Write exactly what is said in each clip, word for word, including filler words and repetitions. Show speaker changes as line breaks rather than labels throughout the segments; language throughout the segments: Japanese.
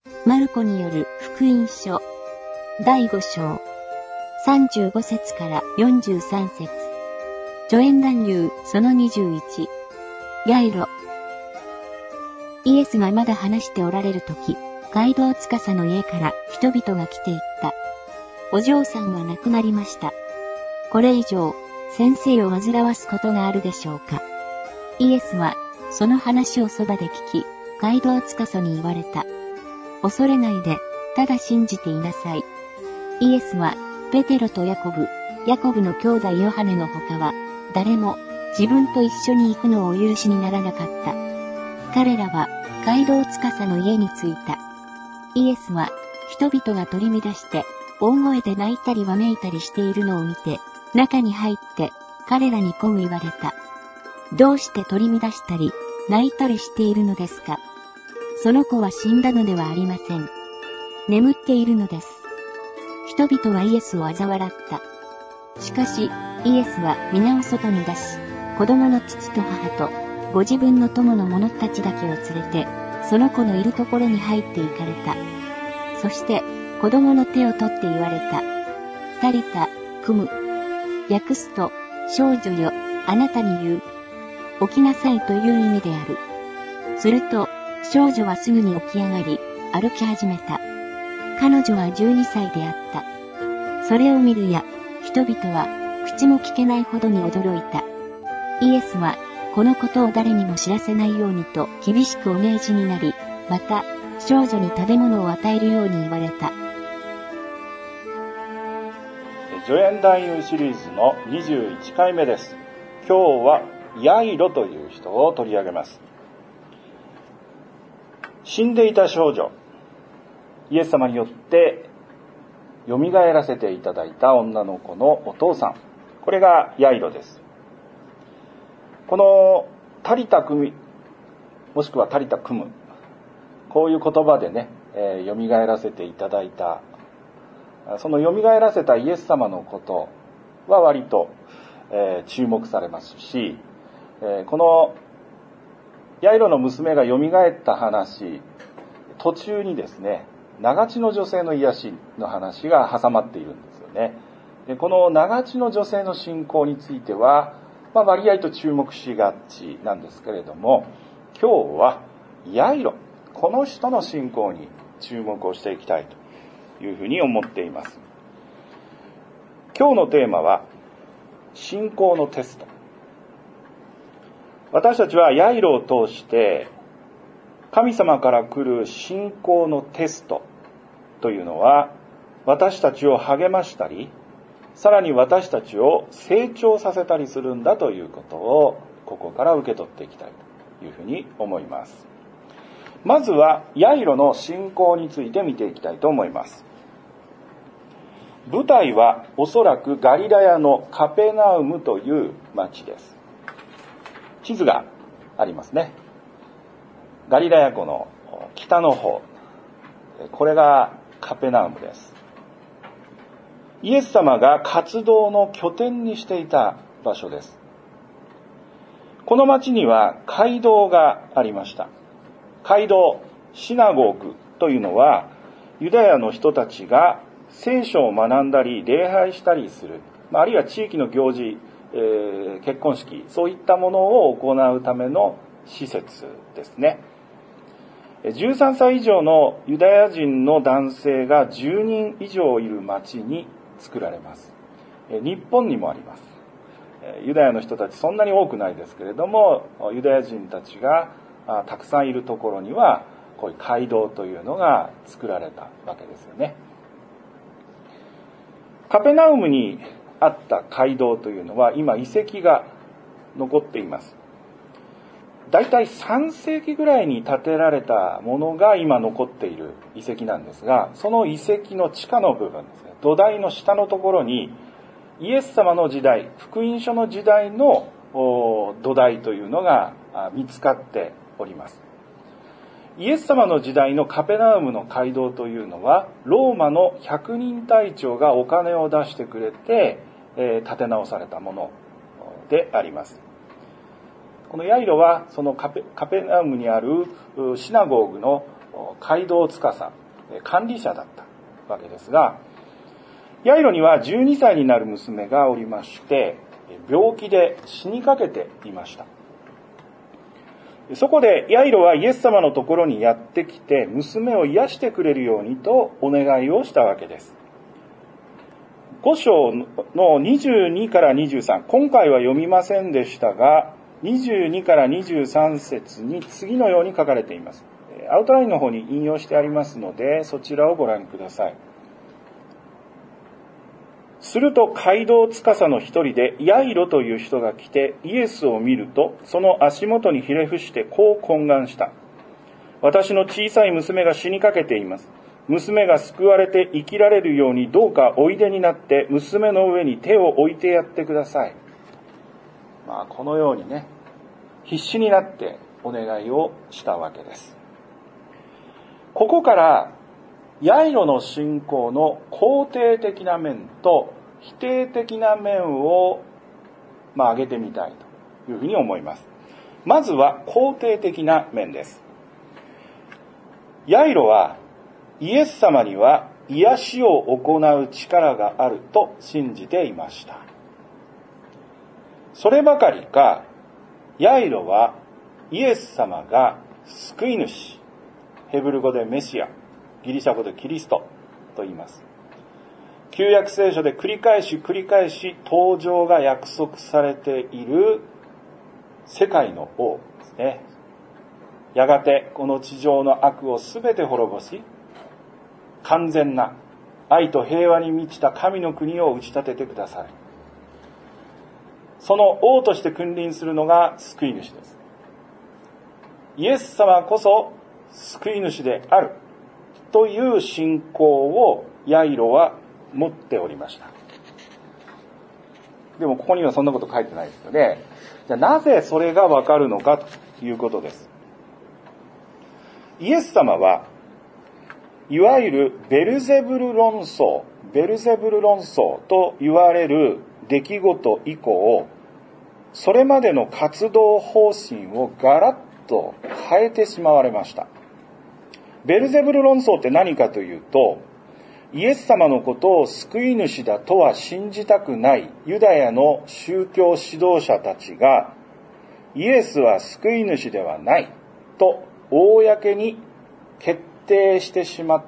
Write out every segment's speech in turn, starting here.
マルコによる福音書だいご章さんじゅうご節からよんじゅうさん節。助言男優そのにじゅういち。ヤイロ。イエスがまだ話しておられるとき、街道司の家から人々が来ていった。お嬢さんは亡くなりました。これ以上、先生を煩わすことがあるでしょうか。イエスは、その話をそばで聞き、街道司に言われた。恐れないで、ただ信じていなさい。イエスは、ペテロとヤコブ、ヤコブの兄弟ヨハネの他は、誰も自分と一緒に行くのをお許しにならなかった。彼らは、街道司の家に着いた。イエスは、人々が取り乱して、大声で泣いたりわめいたりしているのを見て、中に入って、彼らにこう言われた。どうして取り乱したり、泣いたりしているのですか。その子は死んだのではありません。眠っているのです。人々はイエスを嘲笑った。しかし、イエスは皆を外に出し、子供の父と母と、ご自分の友の者たちだけを連れて、その子のいるところに入って行かれた。そして、子供の手を取って言われた。タリタ、クム。訳すと、少女よ、あなたに言う。起きなさいという意味である。すると、少女はすぐに起き上がり、歩き始めた。彼女はじゅうにさいであった。それを見るや、人々は、口も聞けないほどに驚いた。イエスは、このことを誰にも知らせないようにと厳しくお命じになり、また、少女に食べ物を与えるように言われた。
助言男優シリーズのにじゅういちかいめです。今日はヤイロという人を取り上げます。死んでいた少女、イエス様によって蘇らせていただいた女の子のお父さん、これがヤイロです。このタリタクミ、もしくはタリタクム、こういう言葉でね、えー、蘇らせていただいた、その蘇らせたイエス様のことは割と、えー、注目されますし、えー、このヤイロの娘が蘇った話、途中にですね、長地の女性の癒しの話が挟まっているんですよね。でこの長地の女性の信仰については、まあ、割合と注目しがちなんですけれども、今日はヤイロ、この人の信仰に注目をしていきたいというふうに思っています。今日のテーマは信仰のテスト。私たちはヤイロを通して神様から来る信仰のテストというのは、私たちを励ましたり、さらに私たちを成長させたりするんだということを、ここから受け取っていきたいというふうに思います。まずはヤイロの信仰について見ていきたいと思います。舞台はおそらくガリラヤのカペナウムという町です。地図がありますね。ガリラヤ湖の北の方、これがカペナウムです。イエス様が活動の拠点にしていた場所です。この町には街道がありました。街道、シナゴーグというのは、ユダヤの人たちが聖書を学んだり礼拝したりする、あるいは地域の行事、えー、結婚式、そういったものを行うための施設ですね。じゅうさんさい以上のユダヤ人の男性がじゅうにん以上いる町に作られます。日本にもあります。ユダヤの人たちそんなに多くないですけれども、ユダヤ人たちがたくさんいるところにはこういう街道というのが作られたわけですよね。カペナウムにあった街道というのは今遺跡が残っています。だいたいさんせいきぐらいに建てられたものが今残っている遺跡なんですが、その遺跡の地下の部分ですね、土台の下のところにイエス様の時代、福音書の時代の土台というのが見つかっております。イエス様の時代のカペナウムの街道というのは、ローマの百人隊長がお金を出してくれて、えー、建て直されたものであります。このヤイロはそのカペ、カペナウムにあるシナゴーグの街道司、管理者だったわけですが、ヤイロにはじゅうにさいになる娘がおりまして、病気で死にかけていました。そこでヤイロはイエス様のところにやってきて、娘を癒してくれるようにとお願いをしたわけです。ご章のにじゅうにからにじゅうさん、今回は読みませんでしたが、にじゅうにからにじゅうさん節に次のように書かれています。アウトラインの方に引用してありますので、そちらをご覧ください。すると街道司の一人でヤイロという人が来てイエスを見ると、その足元にひれ伏してこう懇願した。私の小さい娘が死にかけています。娘が救われて生きられるようにどうかおいでになって娘の上に手を置いてやってください。まあこのようにね、必死になってお願いをしたわけです。ここからヤイロの信仰の肯定的な面と否定的な面を、まあ、挙げてみたいというふうに思います。まずは肯定的な面です。ヤイロはイエス様には癒しを行う力があると信じていました。そればかりか、ヤイロはイエス様が救い主、ヘブル語でメシア、ギリシャ語でキリストと言います。旧約聖書で繰り返し繰り返し登場が約束されている世界の王ですね。やがてこの地上の悪をすべて滅ぼし、完全な愛と平和に満ちた神の国を打ち立ててください。その王として君臨するのが救い主です。イエス様こそ救い主であるという信仰をヤイロは持っておりました。でもここにはそんなこと書いてないですよね。じゃあなぜそれがわかるのかということです。イエス様はいわゆるベルゼブル論争、ベルゼブル論争と言われる出来事以降、それまでの活動方針をガラッと変えてしまわれました。ベルゼブル論争って何かというと、イエス様のことを救い主だとは信じたくないユダヤの宗教指導者たちが、イエスは救い主ではないと公に決定してしまって、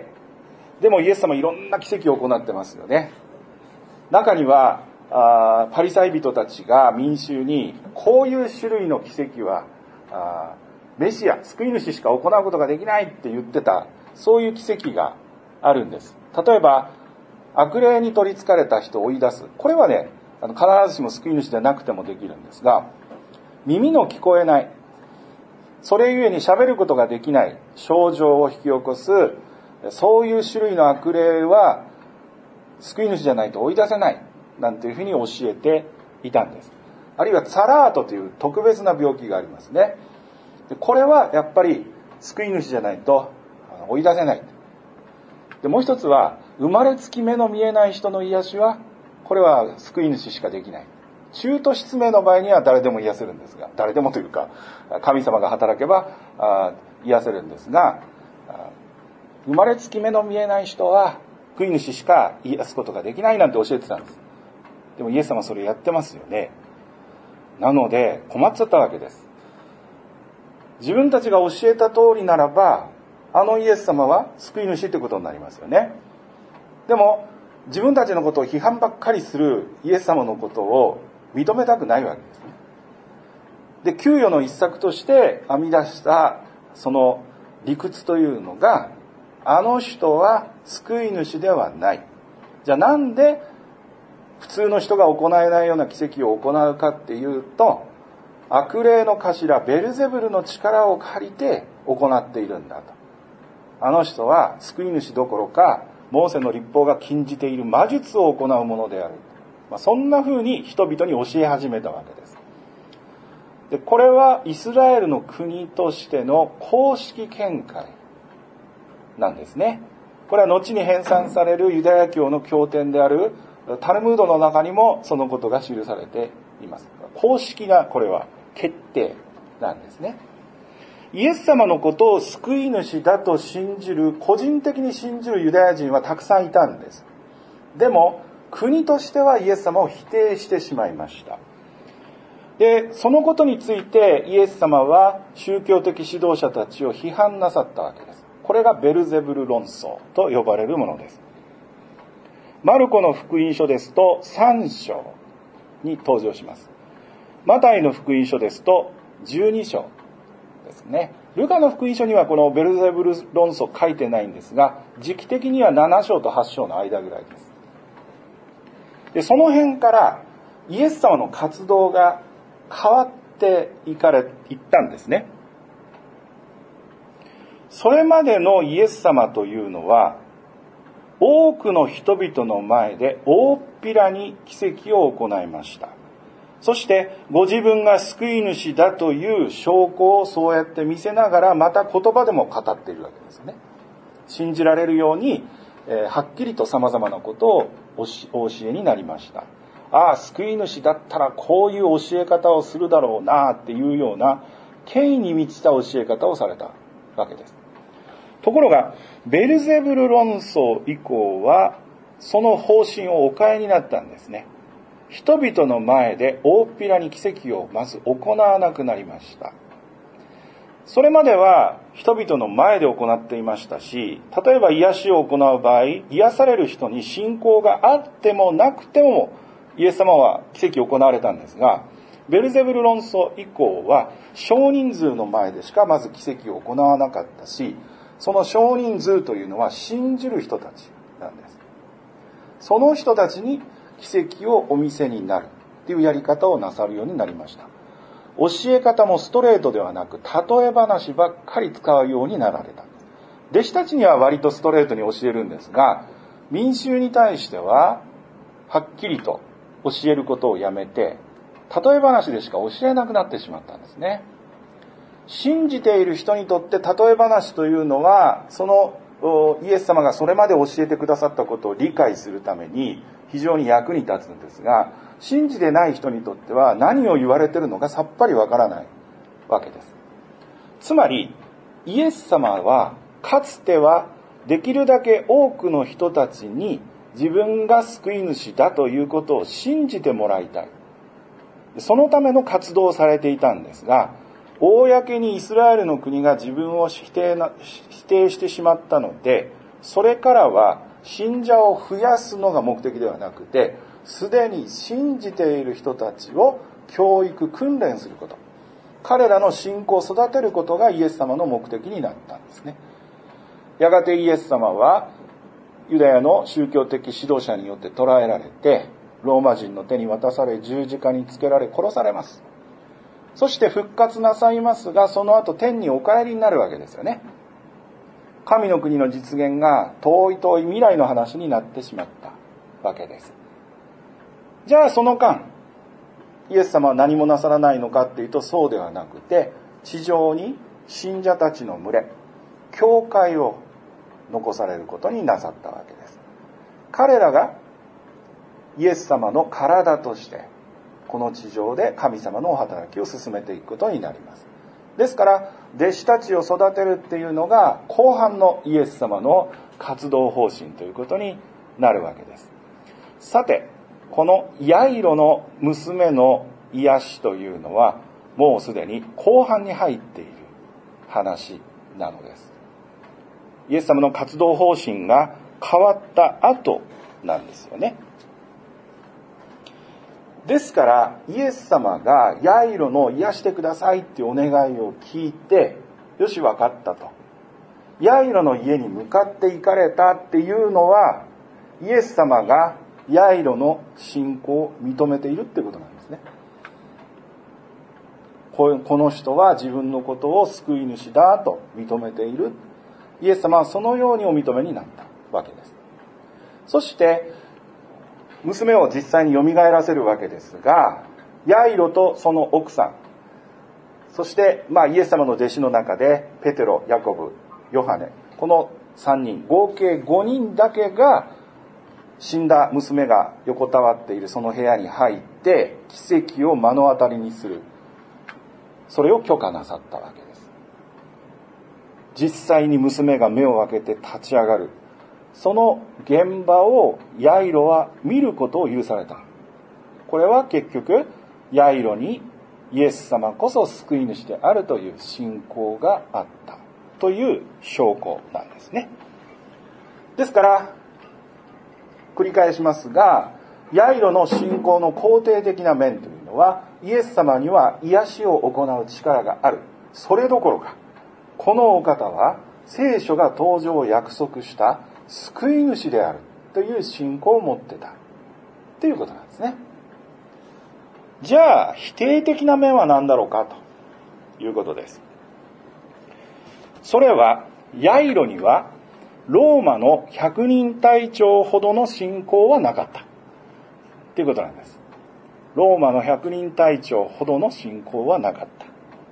でもイエス様いろんな奇跡を行ってますよね。中にはあパリサイ人たちが民衆に、こういう種類の奇跡はあメシア、救い主しか行うことができないって言ってた、そういう奇跡があるんです。例えば悪霊に取り憑かれた人を追い出す。これはね、あの必ずしも救い主でなくてもできるんですが、耳の聞こえない、それゆえに喋ることができない症状を引き起こす、そういう種類の悪霊は救い主じゃないと追い出せないなんていうふうに教えていたんです。あるいはツァラートという特別な病気がありますね。でこれはやっぱり救い主じゃないと追い出せない。でもう一つは生まれつき目の見えない人の癒しは、これは救い主しかできない。中途失明の場合には誰でも癒せるんですが、誰でもというか神様が働けばあ癒せるんですが、生まれつき目の見えない人は救い主しか癒すことができないなんて教えてたんです。でもイエス様はそれやってますよね。なので困っちゃったわけです。自分たちが教えた通りならば、あのイエス様は救い主ってことになりますよね。でも自分たちのことを批判ばっかりするイエス様のことを認めたくないわけですね。で、給与の一策として編み出したその理屈というのが、あの人は救い主ではない。じゃあなんで普通の人が行えないような奇跡を行うかっていうと、悪霊の頭ベルゼブルの力を借りて行っているんだと。あの人は救い主どころか、モーセの律法が禁じている魔術を行うものである。まあ、そんな風に人々に教え始めたわけです。で、これはイスラエルの国としての公式見解なんですね。これは後に編纂されるユダヤ教の経典であるタルムードの中にもそのことが記されています。公式なこれは決定なんですね。 イエス様のことを救い主だと信じる、個人的に信じるユダヤ人はたくさんいたんです。でも国としてはイエス様を否定してしまいました。で、そのことについてイエス様は宗教的指導者たちを批判なさったわけです。これがベルゼブル論争と呼ばれるものです。マルコの福音書ですとさん章に登場します。マタイの福音書ですとじゅうに章ですね。ルカの福音書にはこのベルゼブル論争書いてないんですが、時期的にはなな章とはち章の間ぐらいです。で、その辺からイエス様の活動が変わっていかれ、いったんですね。それまでのイエス様というのは、多くの人々の前で大っぴらに奇跡を行いました。そしてご自分が救い主だという証拠をそうやって見せながら、また言葉でも語っているわけですね。信じられるように、えー、はっきりと様々なことをお教えになりました。ああ、救い主だったらこういう教え方をするだろうなっていうような権威に満ちた教え方をされたわけです。ところがベルゼブル論争以降はその方針をお変えになったんですね。人々の前で大っぴらに奇跡をまず行わなくなりました。それまでは人々の前で行っていましたし、例えば癒しを行う場合、癒される人に信仰があってもなくてもイエス様は奇跡を行われたんですが、ベルゼブル論争以降は少人数の前でしかまず奇跡を行わなかったし、その少人数というのは信じる人たちなんです。その人たちに奇跡をお見せになるというやり方をなさるようになりました。教え方もストレートではなく例え話ばっかり使うようになられた。弟子たちには割とストレートに教えるんですが、民衆に対してははっきりと教えることをやめて、例え話でしか教えなくなってしまったんですね。信じている人にとって例え話というのは、そのイエス様がそれまで教えてくださったことを理解するために非常に役に立つんですが、信じてない人にとっては何を言われているのかさっぱりわからないわけです。つまりイエス様はかつてはできるだけ多くの人たちに自分が救い主だということを信じてもらいたい。そのための活動をされていたんですが、公にイスラエルの国が自分を否定な、否定してしまったので、それからは信者を増やすのが目的ではなくて、すでに信じている人たちを教育訓練すること、彼らの信仰を育てることがイエス様の目的になったんですね。やがてイエス様はユダヤの宗教的指導者によって捕らえられて、ローマ人の手に渡され十字架につけられ殺されます。そして復活なさいますが、その後天にお帰りになるわけですよね。神の国の実現が遠い遠い未来の話になってしまったわけです。じゃあその間イエス様は何もなさらないのかっていうと、そうではなくて、地上に信者たちの群れ、教会を残されることになさったわけです。彼らがイエス様の体としてこの地上で神様のお働きを進めていくことになります。ですから弟子たちを育てるっていうのが後半のイエス様の活動方針ということになるわけです。さて、このヤイロの娘の癒しというのはもうすでに後半に入っている話なのです。イエス様の活動方針が変わった後なんですよね。ですからイエス様がヤイロの癒してくださいっていうお願いを聞いて、よし分かったと、ヤイロの家に向かって行かれたっていうのは、イエス様がヤイロの信仰を認めているってことなんですね。この人は自分のことを救い主だと認めている。イエス様はそのようにお認めになったわけです。そして娘を実際に蘇らせるわけですが、ヤイロとその奥さん、そしてまあイエス様の弟子の中でペテロ、ヤコブ、ヨハネ、このさんにん、合計ごにんだけが死んだ娘が横たわっているその部屋に入って奇跡を目の当たりにする、それを許可なさったわけです。 実際に娘が目を開けて立ち上がる、その現場をヤイロは見ることを許された。これは結局ヤイロにイエス様こそ救い主であるという信仰があったという証拠なんですね。ですから繰り返しますが、ヤイロの信仰の肯定的な面というのは、イエス様には癒しを行う力がある。それどころか、このお方は聖書が登場を約束した救い主であるという信仰を持ってたということなんですね。じゃあ否定的な面は何だろうかということです。それはヤイロにはローマの百人隊長ほどの信仰はなかったということなんです。ローマの百人隊長ほどの信仰はなかった。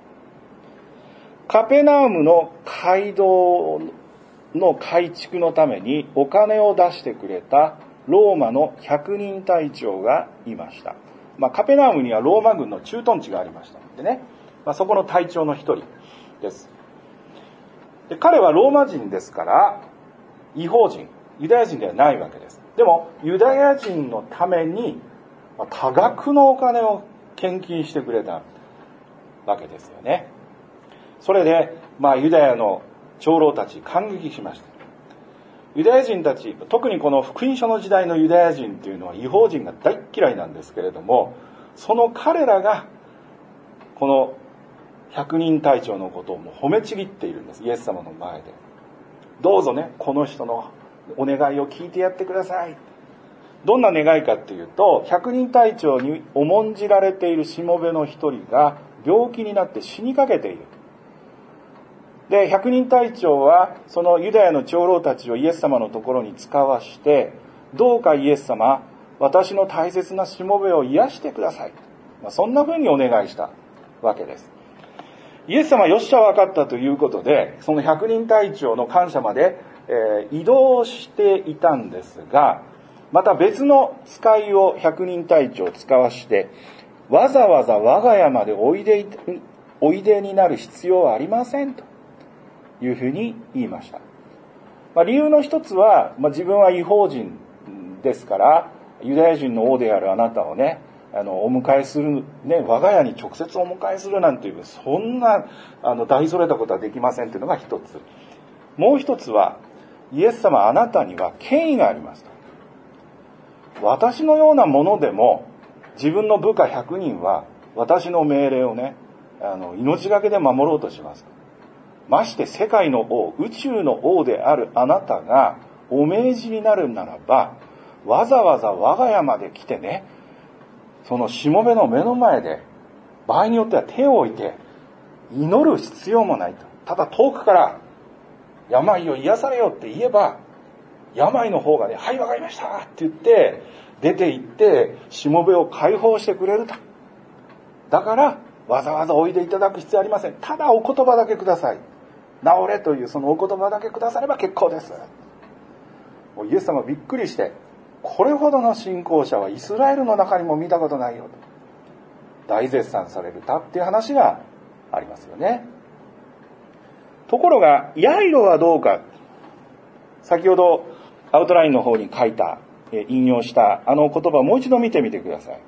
カペナウムの街道の改築のためにお金を出してくれたローマの百人隊長がいました。まあ、カペナウムにはローマ軍の駐屯地がありましたのでね、まあ、そこの隊長の一人です。で、彼はローマ人ですから異邦人、ユダヤ人ではないわけです。でもユダヤ人のために多額のお金を献金してくれたわけですよね。それで、まあ、ユダヤの長老たち感激しました。ユダヤ人たち、特にこの福音書の時代のユダヤ人というのは異邦人が大嫌いなんですけれども、その彼らがこの百人隊長のことをもう褒めちぎっているんです、イエス様の前で。どうぞね、この人のお願いを聞いてやってください。どんな願いかっていうと、百人隊長に重んじられているしもべの一人が病気になって死にかけている。で、百人隊長はそのユダヤの長老たちをイエス様のところに使わして、どうかイエス様、私の大切なしもべを癒してください、まあ、そんな風にお願いしたわけです。イエス様はよっしゃ分かったということで、その百人隊長の官舎まで、えー、移動していたんですが、また別の使いを百人隊長を使わして、わざわざ我が家までおいで、おいでになる必要はありませんというふうに言いました。まあ、理由の一つは、まあ、自分は異邦人ですから、ユダヤ人の王であるあなたをね、あのお迎えする、ね、我が家に直接お迎えするなんていう、そんなあの大それたことはできませんというのが一つ。もう一つは、イエス様、あなたには権威がありますと。私のようなものでも自分の部下ひゃくにんは私の命令をね、あの命がけで守ろうとします。まして世界の王、宇宙の王であるあなたがお命じになるならば、わざわざ我が家まで来てね、そのしもべの目の前で場合によっては手を置いて祈る必要もないと。ただ遠くから病を癒されよって言えば、病の方がね、はいわかりましたって言って出て行ってしもべを解放してくれると。だからわざわざおいでいただく必要ありません。ただお言葉だけください。治れというそのお言葉だけくだされば結構です。もうイエス様びっくりして、これほどの信仰者はイスラエルの中にも見たことないよと大絶賛されたっていう話がありますよね。ところがヤイロはどうか。先ほどアウトラインの方に書いた、引用したあの言葉をもう一度見てみてください。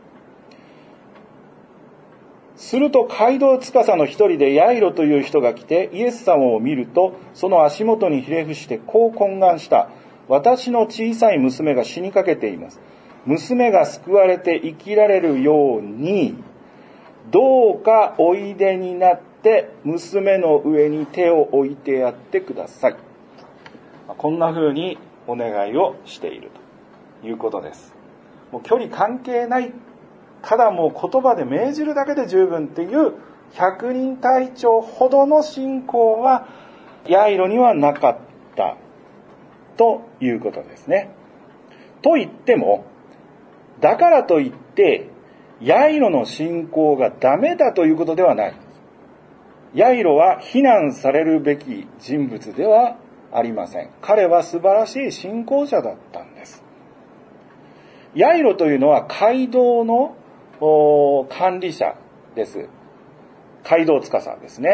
すると街道司の一人でヤイロという人が来てイエス様を見ると、その足元にひれ伏してこう懇願した。私の小さい娘が死にかけています。娘が救われて生きられるように、どうかおいでになって娘の上に手を置いてやってください。こんな風にお願いをしているということです。もう距離関係ない、ただもう言葉で命じるだけで十分っていう百人隊長ほどの信仰はヤイロにはなかったということですね。と言っても、だからといってヤイロの信仰がダメだということではない。ヤイロは非難されるべき人物ではありません。彼は素晴らしい信仰者だったんです。ヤイロというのは街道の管理者です。街道司ですね。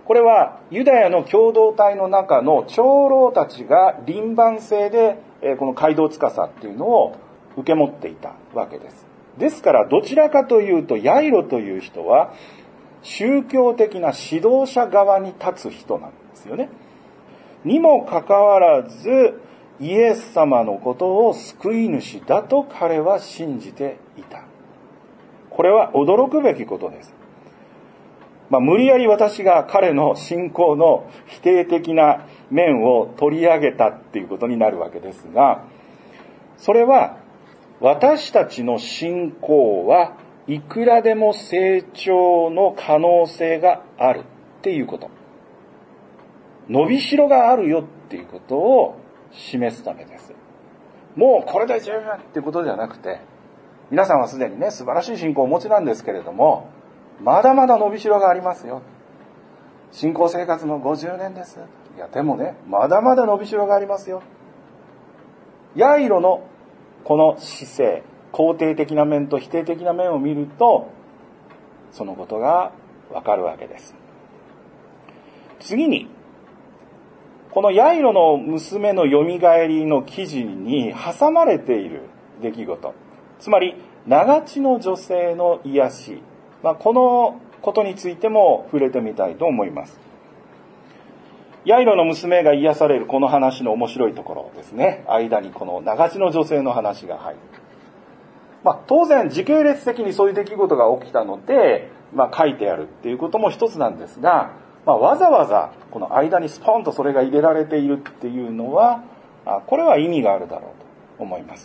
これはユダヤの共同体の中の長老たちが輪番制でこの街道司っていうのを受け持っていたわけです。ですからどちらかというとヤイロという人は宗教的な指導者側に立つ人なんですよね。にもかかわらずイエス様のことを救い主だと彼は信じていた。これは驚くべきことです。まあ、無理やり私が彼の信仰の否定的な面を取り上げたっていうことになるわけですが、それは私たちの信仰はいくらでも成長の可能性があるっていうこと。伸びしろがあるよっていうことを示すためです。もうこれで十分っていうことではなくて、皆さんはすでにね、素晴らしい信仰をお持ちなんですけれども、まだまだ伸びしろがありますよ。信仰生活のごじゅうねんです。いや、でもね、まだまだ伸びしろがありますよ。ヤイロのこの姿勢、肯定的な面と否定的な面を見ると、そのことがわかるわけです。次に、このヤイロの娘のよみがえりの記事に挟まれている出来事、つまり長地の女性の癒し、まあ、このことについても触れてみたいと思います。ヤイロの娘が癒されるこの話の面白いところですね。間にこの長地の女性の話が入る。まあ、当然時系列的にそういう出来事が起きたので、まあ、書いてあるっていうことも一つなんですが、まあ、わざわざこの間にスポンとそれが入れられているっていうのは、これは意味があるだろうと思います。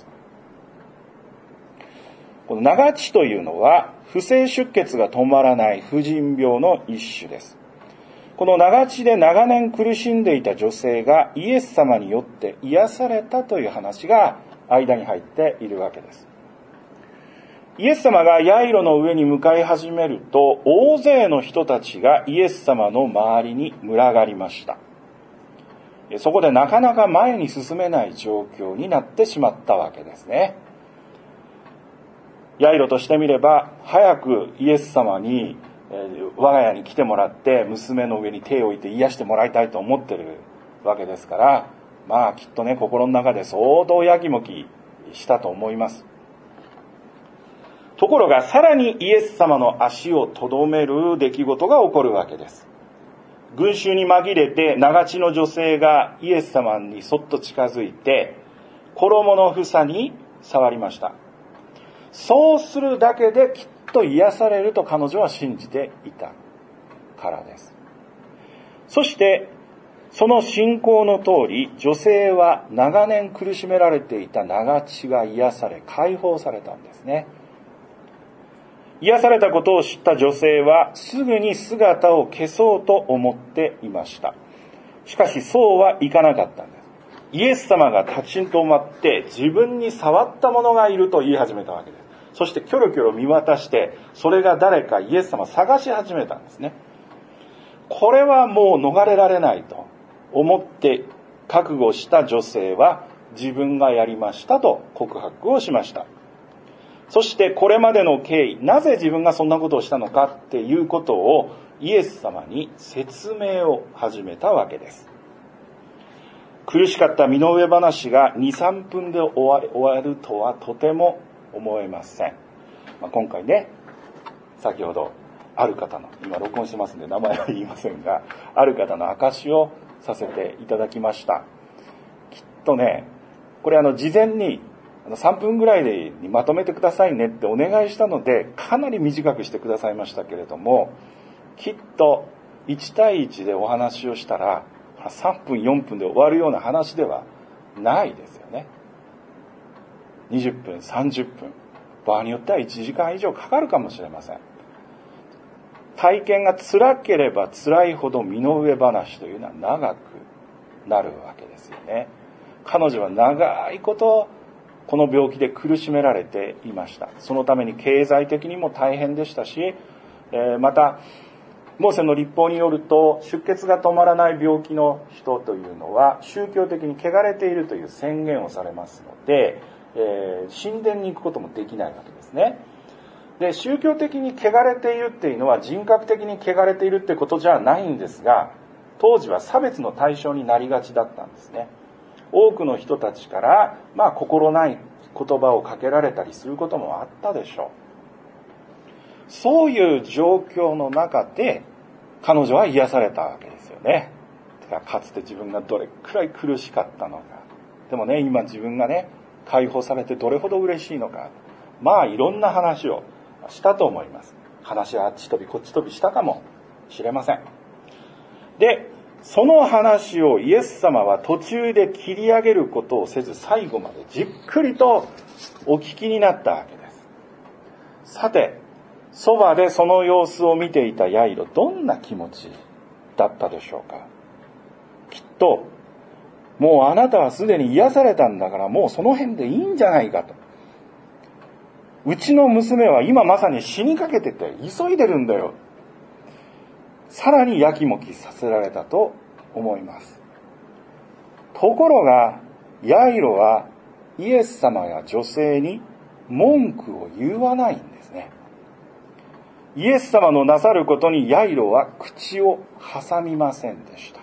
この長地というのは不正出血が止まらない婦人病の一種です。この長地で長年苦しんでいた女性がイエス様によって癒されたという話が間に入っているわけです。イエス様がヤイロの上に向かい始めると、大勢の人たちがイエス様の周りに群がりました。そこでなかなか前に進めない状況になってしまったわけですね。ヤイロとしてみれば、早くイエス様に我が家に来てもらって娘の上に手を置いて癒してもらいたいと思ってるわけですから、まあきっとね、心の中で相当やきもきしたと思います。ところがさらにイエス様の足をとどめる出来事が起こるわけです。群衆に紛れて長地の女性がイエス様にそっと近づいて衣の房に触りました。そうするだけできっと癒されると彼女は信じていたからです。そしてその信仰の通り、女性は長年苦しめられていた長地が癒され解放されたんですね。癒されたことを知った女性はすぐに姿を消そうと思っていました。しかしそうはいかなかったんです。イエス様が立ち止まって自分に触った者がいると言い始めたわけです。そしてキョロキョロ見渡してそれが誰かイエス様を探し始めたんですね。これはもう逃れられないと思って覚悟した女性は自分がやりましたと告白をしました。そしてこれまでの経緯、なぜ自分がそんなことをしたのかっていうことをイエス様に説明を始めたわけです。苦しかった身の上話がに、さんぷんで終わる、終わるとはとても思えません。まあ、今回ね、先ほどある方の、今録音してますんで名前は言いませんが、ある方の証しをさせていただきました。きっとね、これあの事前にさんぷんぐらいでにまとめてくださいねってお願いしたので、かなり短くしてくださいましたけれども、きっといち対いちでお話をしたらさんぷんよんぷんで終わるような話ではないですよね。にじゅっぷんさんじゅっぷん、場合によってはいちじかん以上かかるかもしれません。体験が辛ければ辛いほど身の上話というのは長くなるわけですよね。彼女は長いことこの病気で苦しめられていました。そのために経済的にも大変でしたし、えー、またモーセの律法によると出血が止まらない病気の人というのは宗教的に汚れているという宣言をされますので、えー、神殿に行くこともできないわけですね。 で、宗教的に汚れているっていうのは人格的に汚れているってことじゃないんですが、当時は差別の対象になりがちだったんですね。多くの人たちから、まあ心ない言葉をかけられたりすることもあったでしょう。そういう状況の中で彼女は癒されたわけですよね。かつて自分がどれくらい苦しかったのか。でもね、今自分がね、解放されてどれほど嬉しいのか。まあいろんな話をしたと思います。話はあっち飛びこっち飛びしたかもしれません。で、その話をイエス様は途中で切り上げることをせず、最後までじっくりとお聞きになったわけです。さて、そばでその様子を見ていたヤイロ、どんな気持ちだったでしょうか。きっと、もうあなたはすでに癒されたんだから、もうその辺でいいんじゃないかと。うちの娘は今まさに死にかけてて急いでるんだよ。さらにやきもきさせられたと思います。ところが、ヤイロはイエス様や女性に文句を言わないんですね。イエス様のなさることにヤイロは口を挟みませんでした。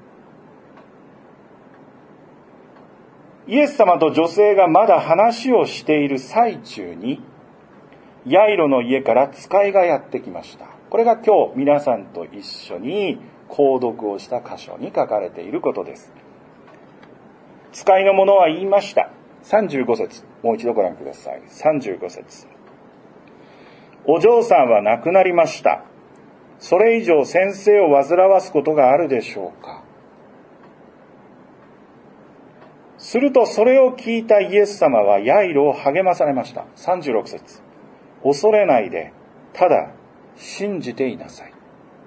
イエス様と女性がまだ話をしている最中に、ヤイロの家から使いがやってきました。これが今日皆さんと一緒に購読をした箇所に書かれていることです。使いの者は言いました。さんじゅうご節、もう一度ご覧ください。さんじゅうご節。お嬢さんは亡くなりました。それ以上先生を煩わすことがあるでしょうか。するとそれを聞いたイエス様はヤイロを励まされました。さんじゅうろく節。恐れないで、ただ信じていなさい。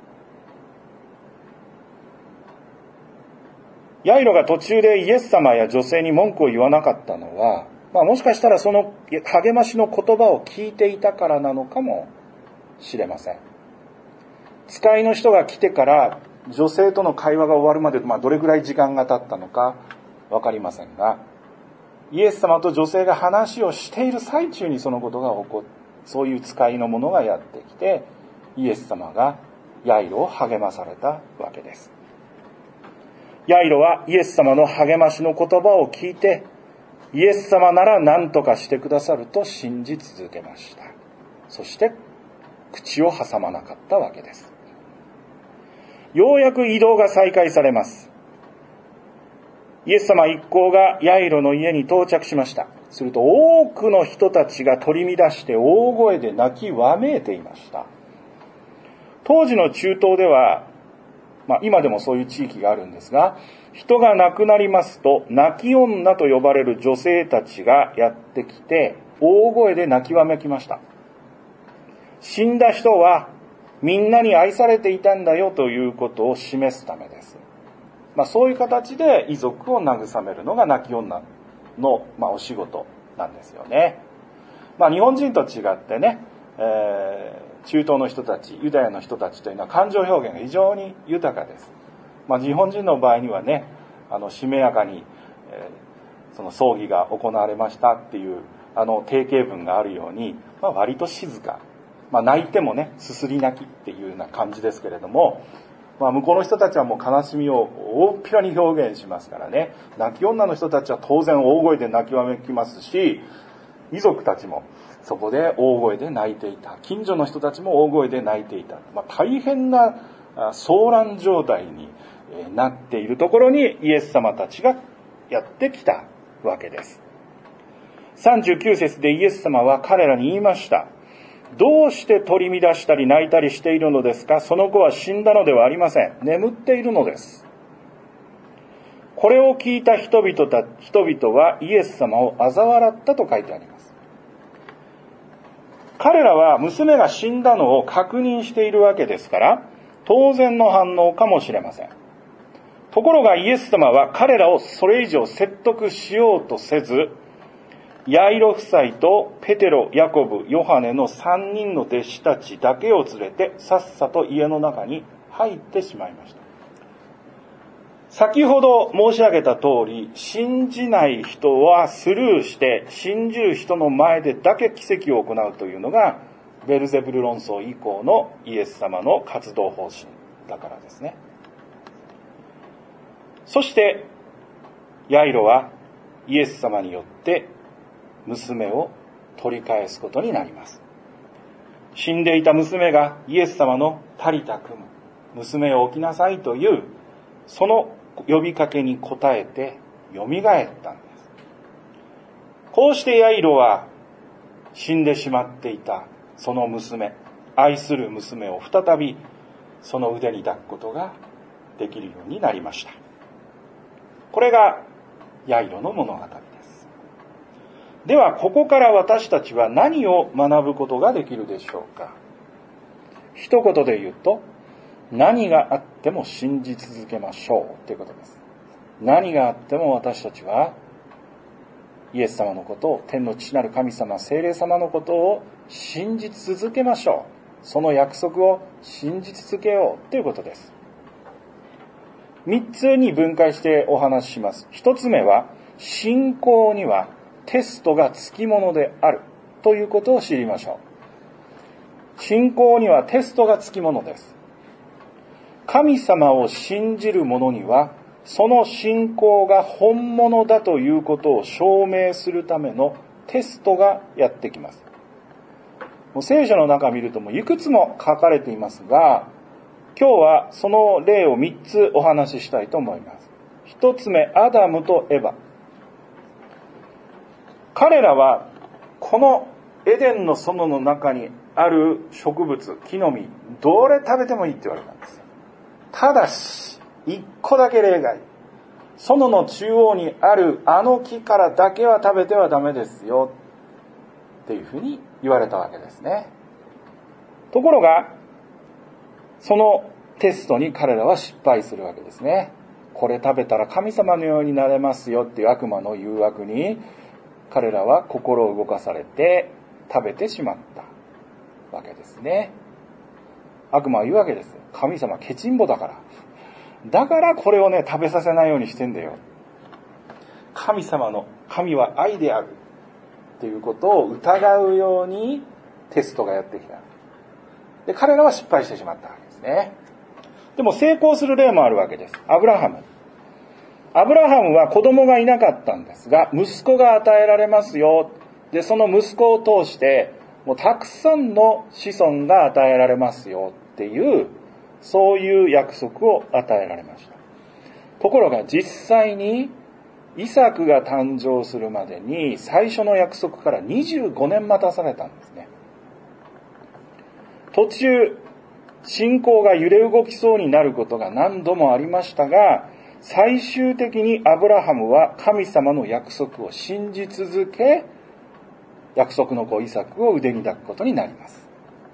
ヤイロが途中でイエス様や女性に文句を言わなかったのは、まあ、もしかしたらその励ましの言葉を聞いていたからなのかもしれません。使いの人が来てから女性との会話が終わるまで、まあ、どれぐらい時間が経ったのかわかりませんが、イエス様と女性が話をしている最中にそのことが起こって、そういう使いの者がやってきて、イエス様がヤイロを励まされたわけです。ヤイロはイエス様の励ましの言葉を聞いて、イエス様なら何とかしてくださると信じ続けました。そして口を挟まなかったわけです。ようやく移動が再開されます。イエス様一行がヤイロの家に到着しました。すると多くの人たちが取り乱して大声で泣きわめいていました。当時の中東では、まあ今でもそういう地域があるんですが、人が亡くなりますと泣き女と呼ばれる女性たちがやってきて大声で泣きわめきました。死んだ人はみんなに愛されていたんだよということを示すためです。まあそういう形で遺族を慰めるのが泣き女の、まあ、お仕事なんですよね。まあ日本人と違ってね、えー、中東の人たち、ユダヤの人たちというのは感情表現が非常に豊かです。まあ日本人の場合にはね、あのしめやかに、えー、その葬儀が行われましたっていうあの定型文があるように、まあ割と静か、まあ泣いてもねすすり泣きっていうような感じですけれども。まあ、向こうの人たちはもう悲しみを大っぴらに表現しますからね。泣き女の人たちは当然大声で泣きわめきますし、遺族たちもそこで大声で泣いていた。近所の人たちも大声で泣いていた。まあ、大変な騒乱状態になっているところにイエス様たちがやってきたわけです。さんじゅうきゅう節でイエス様は彼らに言いました。どうして取り乱したり泣いたりしているのですか。その子は死んだのではありません。眠っているのです。これを聞いた人々た、人々はイエス様を嘲笑ったと書いてあります。彼らは娘が死んだのを確認しているわけですから、当然の反応かもしれません。ところがイエス様は彼らをそれ以上説得しようとせず、ヤイロ夫妻とペテロ、ヤコブ、ヨハネの三人の弟子たちだけを連れてさっさと家の中に入ってしまいました。先ほど申し上げた通り、信じない人はスルーして信じる人の前でだけ奇跡を行うというのがベルゼブル論争以降のイエス様の活動方針だからですね。そしてヤイロはイエス様によって娘を取り返すことになります。死んでいた娘がイエス様のタリタクム、娘を起きなさいというその呼びかけに応えてよみがえったんです。こうしてヤイロは死んでしまっていたその娘、愛する娘を再びその腕に抱くことができるようになりました。これがヤイロの物語です。ではここから私たちは何を学ぶことができるでしょうか。一言で言うと、何があっても信じ続けましょうということです。何があっても私たちはイエス様のことを、天の父なる神様、聖霊様のことを信じ続けましょう。その約束を信じ続けようということです。三つに分解してお話しします。一つ目は、信仰にはテストがつきものであるということを知りましょう。信仰にはテストがつきものです。神様を信じる者には、その信仰が本物だということを証明するためのテストがやってきます。もう聖書の中を見るともういくつも書かれていますが、今日はその例をみっつお話ししたいと思います。一つ目、アダムとエヴァ。彼らはこのエデンの園の中にある植物、木の実、どれ食べてもいいって言われたんです。ただし、一個だけ例外。園の中央にあるあの木からだけは食べてはダメですよ。っていうふうに言われたわけですね。ところが、そのテストに彼らは失敗するわけですね。これ食べたら神様のようになれますよっていう悪魔の誘惑に、彼らは心を動かされて食べてしまったわけですね。悪魔は言うわけです。神様ケチンボだから。だからこれをね、食べさせないようにしてんだよ。神様の、神は愛であるということを疑うようにテストがやってきた。で、彼らは失敗してしまったわけですね。でも成功する例もあるわけです。アブラハム。アブラハムは子供がいなかったんですが、息子が与えられますよ。で、その息子を通して、もうたくさんの子孫が与えられますよっていう、そういう約束を与えられました。ところが実際にイサクが誕生するまでに最初の約束からにじゅうごねん待たされたんですね。途中、信仰が揺れ動きそうになることが何度もありましたが、最終的にアブラハムは神様の約束を信じ続け、約束の子イサクを腕に抱くことになります。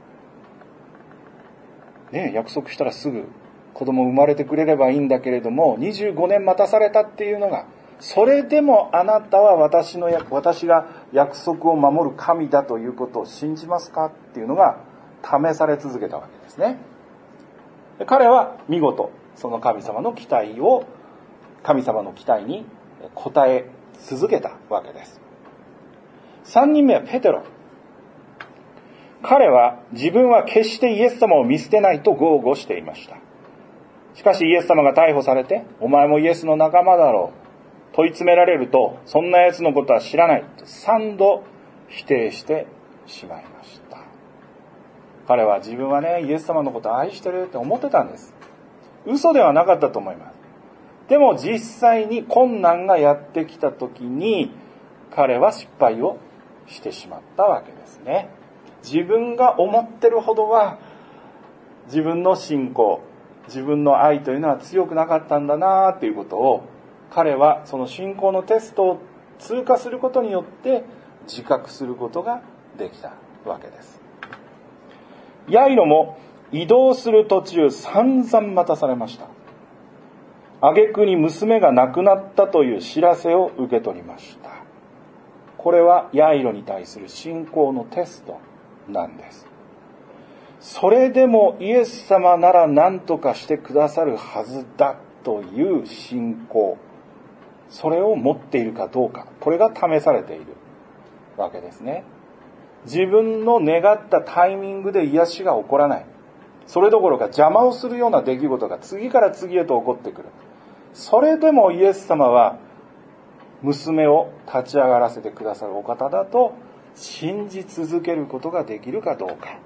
ね、約束したらすぐ子供生まれてくれればいいんだけれども、にじゅうごねん待たされたっていうのが、それでもあなたは私の私が約束を守る神だということを信じますかっていうのが試され続けたわけですね。で、彼は見事その神様の期待を神様の期待に応え続けたわけです。さんにんめはペテロ。彼は自分は決してイエス様を見捨てないと豪語していました。しかしイエス様が逮捕されて、お前もイエスの仲間だろう、問い詰められると、そんな奴のことは知らないと三度否定してしまいました。彼は自分はね、イエス様のことを愛してるって思ってたんです。嘘ではなかったと思います。でも実際に困難がやってきた時に、彼は失敗をしてしまったわけですね。自分が思ってるほどは自分の信仰、自分の愛というのは強くなかったんだなということを、彼はその信仰のテストを通過することによって自覚することができたわけです。ヤイロも移動する途中散々待たされました。挙句に娘が亡くなったという知らせを受け取りました。これはヤイロに対する信仰のテストなんです。それでもイエス様なら何とかしてくださるはずだという信仰、それを持っているかどうか、これが試されているわけですね。 自分の願ったタイミングで癒しが起こらない。それどころか邪魔をするような出来事が次から次へと起こってくる。それでもイエス様は娘を立ち上がらせてくださるお方だと信じ続けることができるかどうか。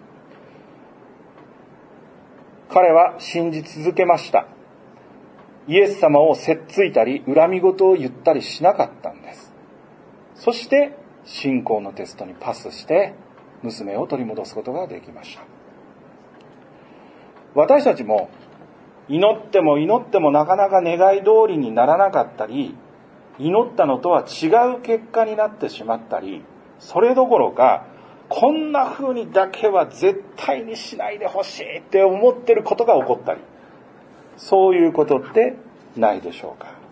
彼は信じ続けました。イエス様をせっついたり恨み事を言ったりしなかったんです。そして信仰のテストにパスして娘を取り戻すことができました。私たちも祈っても祈ってもなかなか願い通りにならなかったり、祈ったのとは違う結果になってしまったり、それどころかこんな風にだけは絶対にしないでほしいって思ってることが起こったり、そういうことってないでしょうか。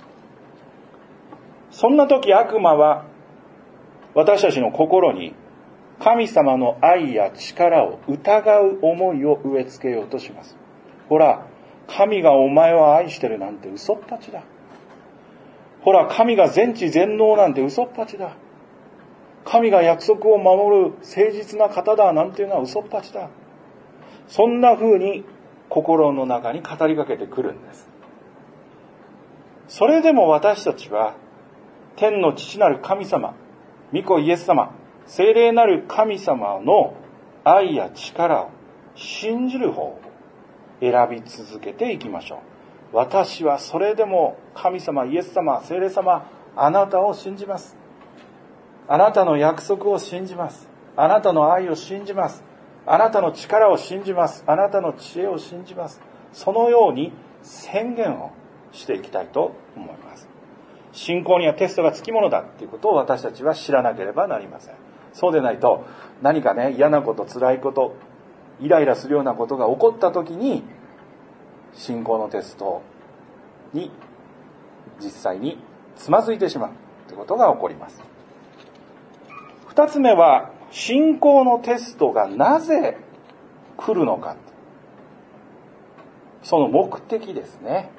そんな時悪魔は私たちの心に神様の愛や力を疑う思いを植え付けようとします。ほら、神がお前を愛してるなんて嘘っぱちだ。ほら、神が全知全能なんて嘘っぱちだ。神が約束を守る誠実な方だなんていうのは嘘っぱちだ。そんな風に心の中に語りかけてくるんです。それでも私たちは天の父なる神様、御子イエス様、聖霊なる神様の愛や力を信じる方を選び続けていきましょう。私はそれでも神様、イエス様、聖霊様、あなたを信じます。あなたの約束を信じます。あなたの愛を信じます。あなたの力を信じます。あなたの知恵を信じます。そのように宣言をしていきたいと思います。信仰にはテストがつきものだということを私たちは知らなければなりません。そうでないと何かね、嫌なこと、辛いこと、イライラするようなことが起こった時に信仰のテストに実際につまずいてしまうということが起こります。二つ目は、信仰のテストがなぜ来るのか、その目的ですね。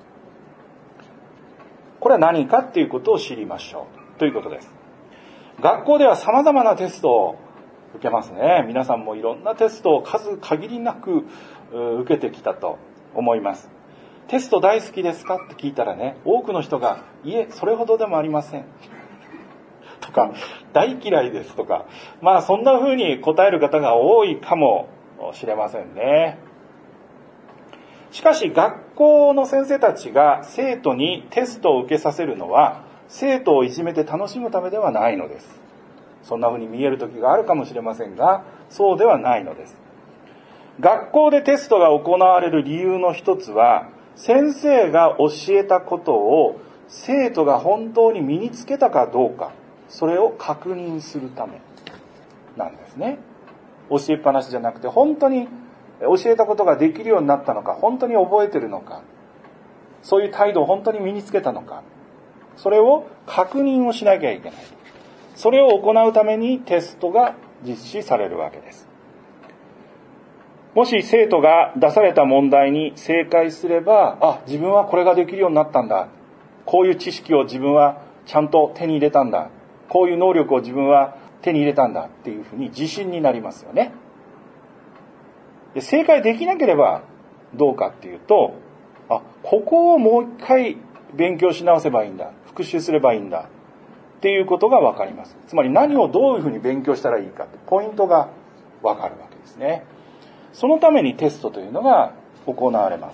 これは何かっていうことを知りましょうということです。学校では様々なテストを受けますね。皆さんもいろんなテストを数限りなく受けてきたと思います。テスト大好きですかって聞いたらね、多くの人がいえ、それほどでもありませんとか、大嫌いですとか、まあそんな風に答える方が多いかもしれませんね。しかし学校の先生たちが生徒にテストを受けさせるのは、生徒をいじめて楽しむためではないのです。そんな風に見える時があるかもしれませんが、そうではないのです。学校でテストが行われる理由の一つは、先生が教えたことを生徒が本当に身につけたかどうか、それを確認するためなんですね。教えっぱなしじゃなくて、本当に教えたことができるようになったのか、本当に覚えてるのか、そういう態度を本当に身につけたのか、それを確認をしなきゃいけない。それを行うためにテストが実施されるわけです。もし生徒が出された問題に正解すれば、あ、自分はこれができるようになったんだ。こういう知識を自分はちゃんと手に入れたんだ。こういう能力を自分は手に入れたんだっていうふうに自信になりますよね。で、正解できなければどうかっていうと、あ、ここをもう一回勉強し直せばいいんだ。復習すればいいんだ。っていうことがわかります。つまり何をどういうふうに勉強したらいいかってポイントがわかるわけですね。そのためにテストというのが行われます。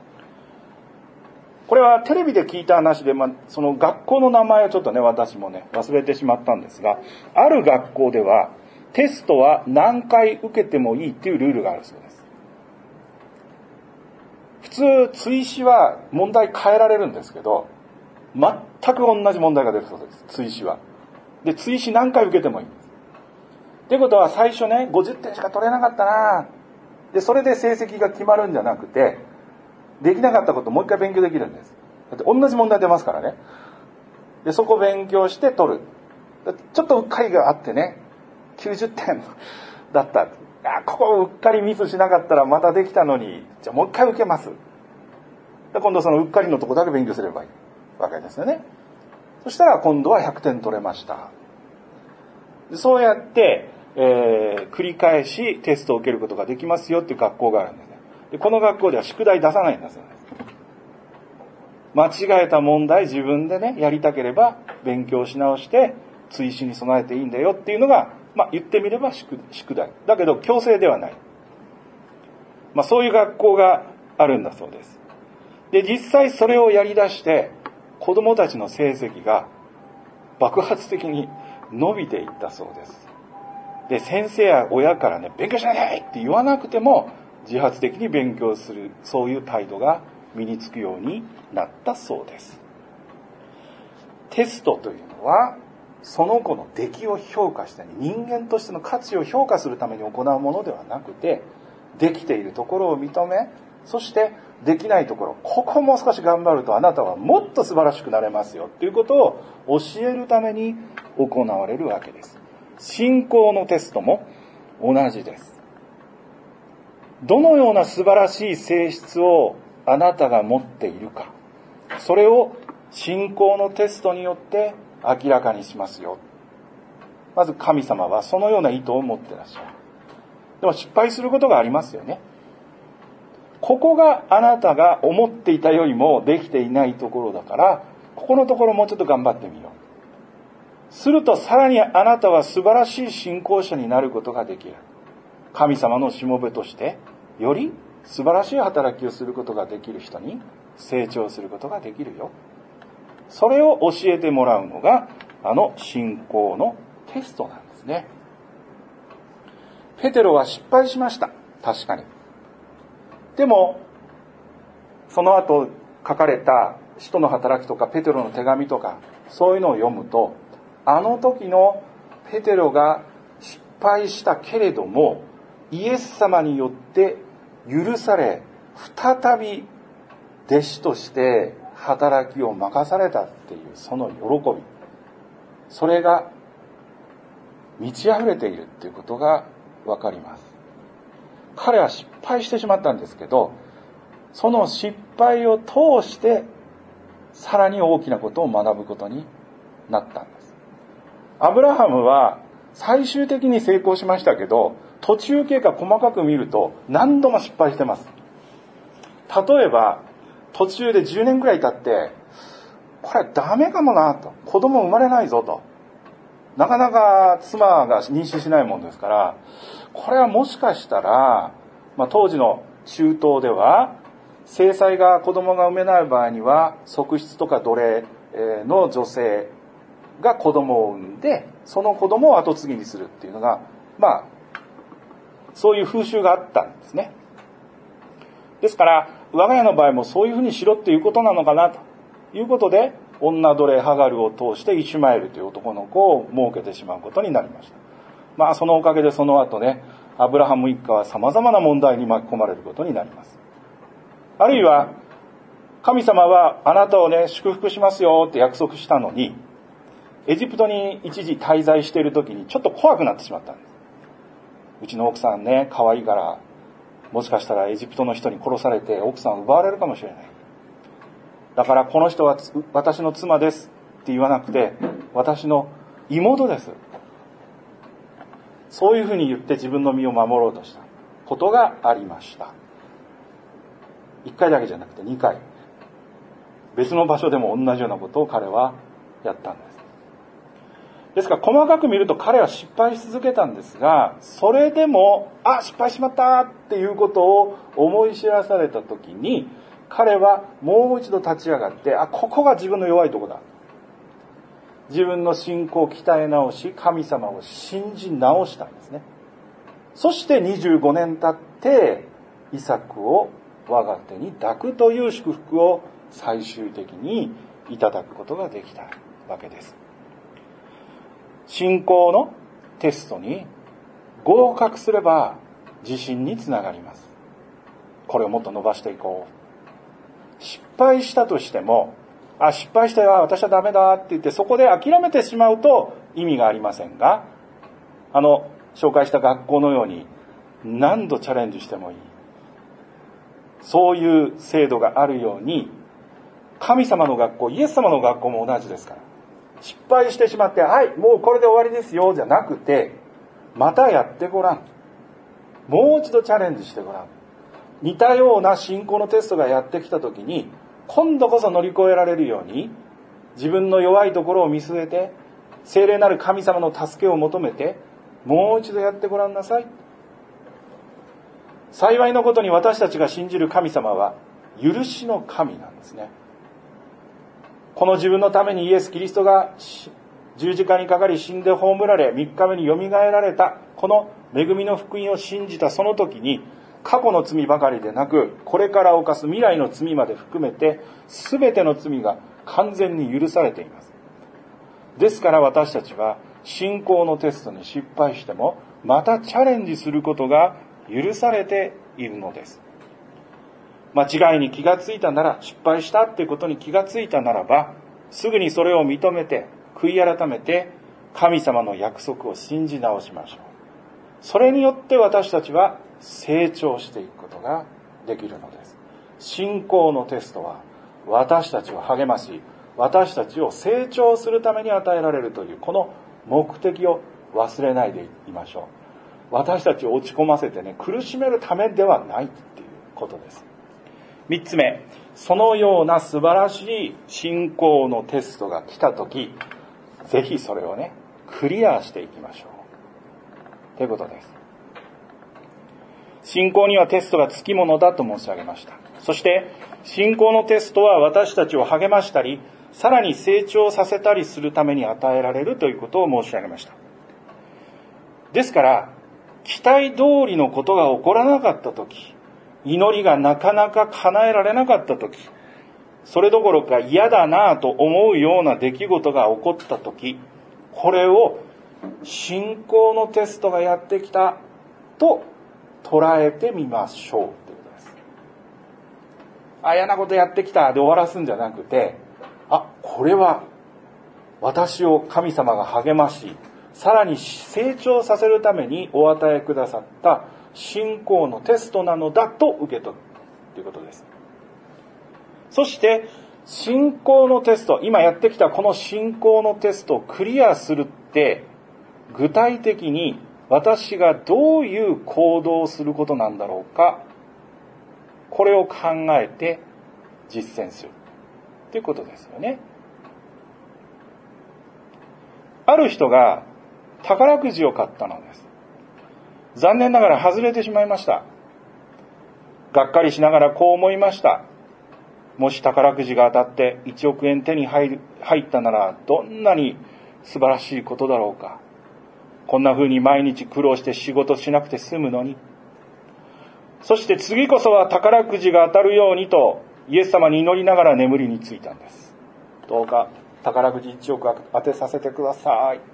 これはテレビで聞いた話で、まあ、その学校の名前をちょっとね、私もね、忘れてしまったんですが、ある学校ではテストは何回受けてもいいっていうルールがあるそうです。普通、追試は問題変えられるんですけど、全く同じ問題が出るそうです、追試は。で、追試何回受けてもいいんです。ってことは最初ね、ごじゅってんしか取れなかったなで、それで成績が決まるんじゃなくて、できなかったことをもう一回勉強できるんです。だって同じ問題出ますからね。で、そこを勉強して取る。ちょっとうっかりがあってね、きゅうじゅってんだった。あ、ここをうっかりミスしなかったらまたできたのに、じゃあもう一回受けます。で、今度そのうっかりのとこだけ勉強すればいいわけですよね。そしたら今度はひゃくてん取れました。 そうやって、えー、繰り返しテストを受けることができますよっていう学校があるんですね。でこの学校では宿題出さないんですよね。間違えた問題自分でねやりたければ勉強し直して追試に備えていいんだよっていうのが、まあ、言ってみれば 宿, 宿題だけど強制ではない、まあ、そういう学校があるんだそうです。で実際それをやり出して子どもたちの成績が爆発的に伸びていったそうです。で先生や親からね勉強しなさいって言わなくても自発的に勉強する、そういう態度が身につくようになったそうです。テストというのはその子の出来を評価したり人間としての価値を評価するために行うものではなくて、できているところを認め、そしてできないところ、ここも少し頑張るとあなたはもっと素晴らしくなれますよということを教えるために行われるわけです。信仰のテストも同じです。どのような素晴らしい性質をあなたが持っているか、それを信仰のテストによって明らかにしますよ。まず神様はそのような意図を持っていらっしゃる。でも失敗することがありますよね。ここがあなたが思っていたよりもできていないところだから、ここのところもうちょっと頑張ってみよう。するとさらにあなたは素晴らしい信仰者になることができる。神様のしもべとしてより素晴らしい働きをすることができる人に成長することができるよ。それを教えてもらうのがあの信仰のテストなんですね。ペテロは失敗しました。確かに。でもその後書かれた使徒の働きとかペテロの手紙とかそういうのを読むと、あの時のペテロが失敗したけれどもイエス様によって許され、再び弟子として働きを任されたっていうその喜び、それが満ち溢れているっていうことがわかります。彼は失敗してしまったんですけど、その失敗を通してさらに大きなことを学ぶことになったんです。アブラハムは最終的に成功しましたけど、途中経過細かく見ると何度も失敗してます。例えば途中でじゅうねんくらい経って、これダメかもなと、子供生まれないぞと、なかなか妻が妊娠しないもんですから、これはもしかしたら、まあ、当時の中東では正妻が子供が産めない場合には側室とか奴隷の女性が子供を産んで、その子供を後継ぎにするっていうのが、まあそういう風習があったんですね。ですから我が家の場合もそういうふうにしろっていうことなのかなということで、女奴隷ハガルを通してイシュマエルという男の子を設けてしまうことになりました。まあそのおかげでその後ね、アブラハム一家は様々な問題に巻き込まれることになります。あるいは神様はあなたをね祝福しますよって約束したのに、エジプトに一時滞在している時にちょっと怖くなってしまったんです。うちの奥さんね可愛いから、もしかしたらエジプトの人に殺されて奥さんを奪われるかもしれない。だからこの人は私の妻ですって言わなくて、私の妹です。そういうふうに言って自分の身を守ろうとしたことがありました。一回だけじゃなくて二回、別の場所でも同じようなことを彼はやったんです。ですから細かく見ると彼は失敗し続けたんですが、それでもあ失敗しまったっていうことを思い知らされた時に、彼はもう一度立ち上がって、あここが自分の弱いとこだ、自分の信仰を鍛え直し、神様を信じ直したんですね。そしてにじゅうごねん経ってイサクを我が手に抱くという祝福を最終的にいただくことができたわけです。信仰のテストに合格すれば自信につながります。これをもっと伸ばしていこう。失敗したとしても、あ失敗したよ私はダメだって言ってそこで諦めてしまうと意味がありませんが、あの紹介した学校のように何度チャレンジしてもいい、そういう制度があるように、神様の学校、イエス様の学校も同じですから、 失敗してしまって、はい、もうこれで終わりですよじゃなくて、またやってごらん。もう一度チャレンジしてごらん。似たような信仰のテストがやってきた時に、今度こそ乗り越えられるように、自分の弱いところを見据えて、聖霊なる神様の助けを求めて、もう一度やってごらんなさい。幸いのことに私たちが信じる神様は許しの神なんですね。この自分のためにイエス・キリストが十字架にかかり死んで葬られ、みっかめによみがえられたこの恵みの福音を信じたその時に、過去の罪ばかりでなく、これから犯す未来の罪まで含めて全ての罪が完全に許されています。ですから私たちは信仰のテストに失敗してもまたチャレンジすることが許されているのです。間違いに気がついたなら、失敗したっていうことに気がついたならば、すぐにそれを認めて悔い改めて神様の約束を信じ直しましょう。それによって私たちは成長していくことができるのです。信仰のテストは私たちを励まし、私たちを成長するために与えられるというこの目的を忘れないでいましょう。私たちを落ち込ませてね、苦しめるためではないっていうことです。三つ目、そのような素晴らしい信仰のテストが来たとき、ぜひそれをね、クリアしていきましょうということです。信仰にはテストがつきものだと申し上げました。そして信仰のテストは私たちを励ましたり、さらに成長させたりするために与えられるということを申し上げました。ですから期待通りのことが起こらなかったとき、祈りがなかなか叶えられなかったとき、それどころか嫌だなぁと思うような出来事が起こったとき、これを信仰のテストがやってきたと捉えてみましょうということです。あ、嫌なことやってきたで終わらすんじゃなくて、あ、これは私を神様が励まし、さらに成長させるためにお与えくださった信仰のテストなのだと受け取るということです。そして信仰のテスト、今やってきたこの信仰のテストをクリアするって、具体的に私がどういう行動をすることなんだろうか、これを考えて実践するということですよね。ある人が宝くじを買ったのです。残念ながら外れてしまいました。がっかりしながらこう思いました。もし宝くじが当たっていちおくえん手に入る、入ったならどんなに素晴らしいことだろうか。こんな風に毎日苦労して仕事しなくて済むのに。そして次こそは宝くじが当たるようにとイエス様に祈りながら眠りについたんです。どうか宝くじいちおく当てさせてください。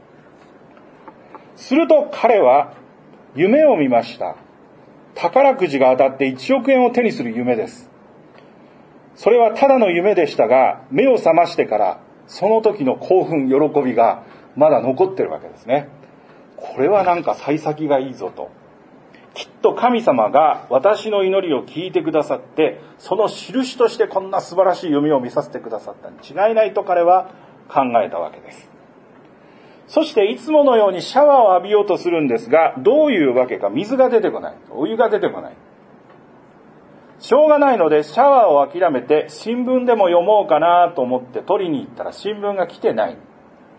すると彼は夢を見ました。宝くじが当たっていちおくえんを手にする夢です。それはただの夢でしたが、目を覚ましてからその時の興奮、喜びがまだ残ってるわけですね。これはなんか幸先がいいぞと。きっと神様が私の祈りを聞いてくださって、その印としてこんな素晴らしい夢を見させてくださったに違いないと彼は考えたわけです。そしていつものようにシャワーを浴びようとするんですが、どういうわけか水が出てこない。お湯が出てこない。しょうがないのでシャワーを諦めて新聞でも読もうかなと思って取りに行ったら新聞が来てない。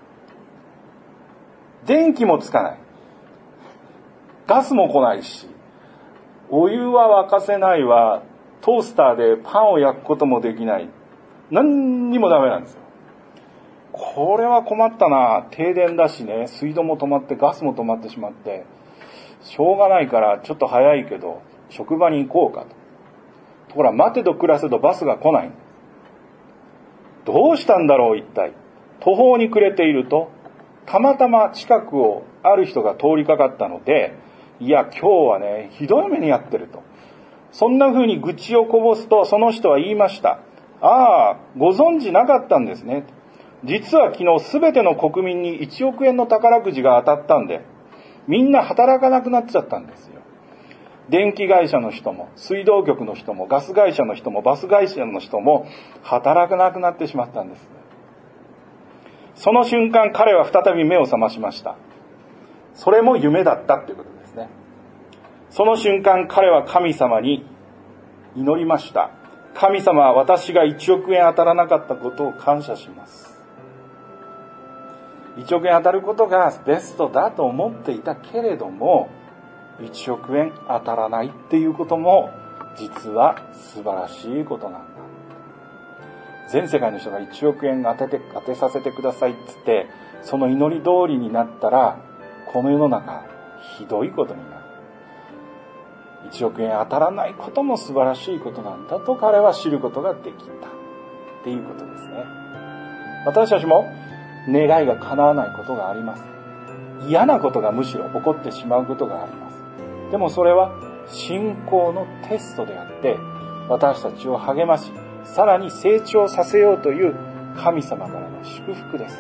電気もつかない。ガスも来ないし、お湯は沸かせないわ、トースターでパンを焼くこともできない。何にもダメなんですよ。これは困ったな。停電だしね、水道も止まってガスも止まってしまって、しょうがないからちょっと早いけど職場に行こうかと。ところが待てど暮らせどバスが来ない。どうしたんだろう一体。途方に暮れていると、たまたま近くをある人が通りかかったので、いや今日はねひどい目に遭ってると。そんな風に愚痴をこぼすと、その人は言いました。ああ、ご存知なかったんですね。実は昨日すべての国民にいちおくえんの宝くじが当たったんで、みんな働かなくなっちゃったんですよ。電気会社の人も水道局の人もガス会社の人もバス会社の人も働かなくなってしまったんです。 その瞬間彼は再び目を覚ましました。それも夢だったということですね。その瞬間彼は神様に祈りました。神様は私がいちおくえん当たらなかったことを感謝します。いちおくえん当たることがベストだと思っていたけれども、いちおくえん当たらないっていうことも実は素晴らしいことなんだ。全世界の人がいちおくえん当てて、当てさせてくださいって言って、その祈り通りになったら、この世の中ひどいことになる。いちおくえん当たらないことも素晴らしいことなんだと彼は知ることができたっていうことですね。私たちも願いが叶わないことがあります。嫌なことがむしろ起こってしまうことがあります。でもそれは信仰のテストであって、私たちを励まし、さらに成長させようという神様からの祝福です。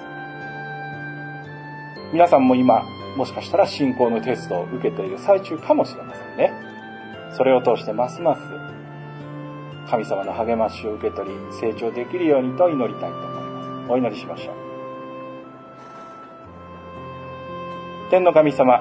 皆さんも今もしかしたら信仰のテストを受けている最中かもしれませんね。それを通してますます神様の励ましを受け取り成長できるようにと祈りたいと思います。お祈りしましょう。天の神様、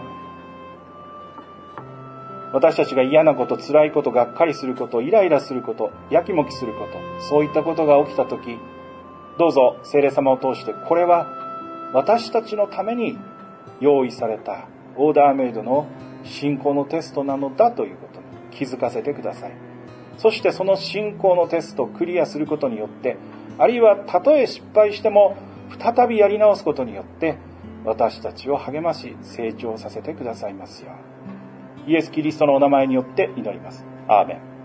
私たちが嫌なこと、辛いこと、がっかりすること、イライラすること、やきもきすること、そういったことが起きたとき、どうぞ聖霊様を通してこれは私たちのために用意されたオーダーメイドの信仰のテストなのだということに気づかせてください。そしてその信仰のテストをクリアすることによって、あるいはたとえ失敗しても再びやり直すことによって私たちを励まし成長させてくださいますよう。イエス・キリストのお名前によって祈ります。アーメン。